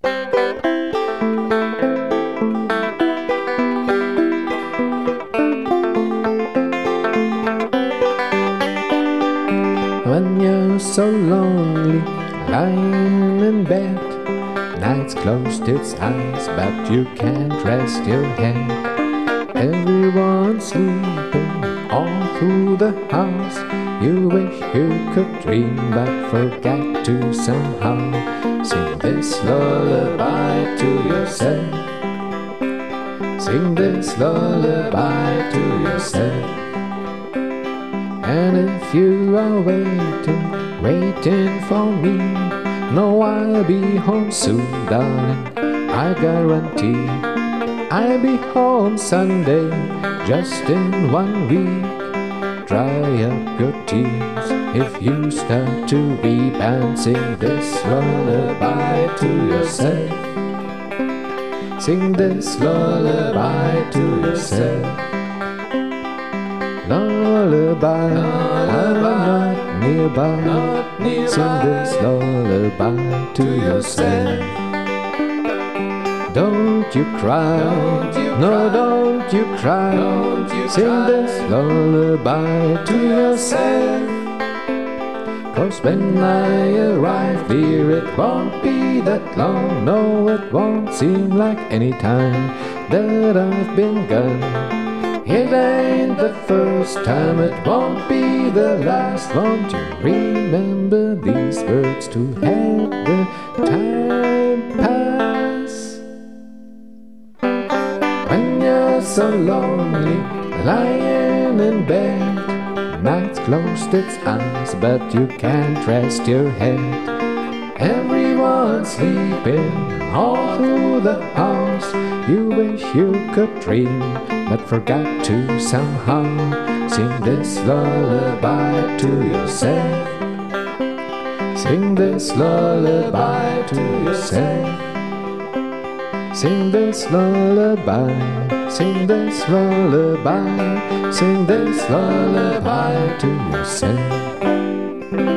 When you're so lonely, lying in bed, night's closed its eyes, but you can't rest your head. Everyone's sleeping all through the house. You wish you could dream, but forget to somehow. Sing this lullaby to yourself. Sing this lullaby to yourself. And if you are waiting for me, know I'll be home soon, darling, I guarantee. I'll be home Sunday, just in 1 week. Dry up your tears if you start to weep, and sing this lullaby to yourself. Sing this lullaby to yourself. Lullaby, I'm not nearby. Sing this lullaby to yourself. Don't you cry, no, don't you cry. Sing this lullaby to yourself. 'Cause when I arrive, dear, it won't be that long. No, it won't seem like any time that I've been gone. It ain't the first time, it won't be the last. Won't you remember these words to help the time pass? When you're so lonely, lying in bed, night's closed its eyes, but you can't rest your head. Everyone's sleeping all through the house. You wish you could dream, but forgot to somehow. Sing this lullaby to yourself. Sing this lullaby to yourself. Sing this lullaby. Sing this lullaby. Sing this lullaby to yourself.